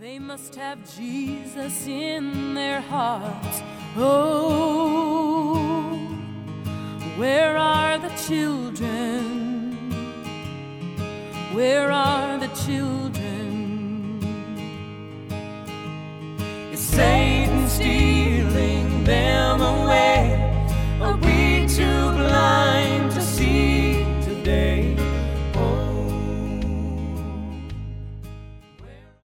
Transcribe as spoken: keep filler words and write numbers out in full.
They must have Jesus in their hearts. Oh, where are the children? Where are the children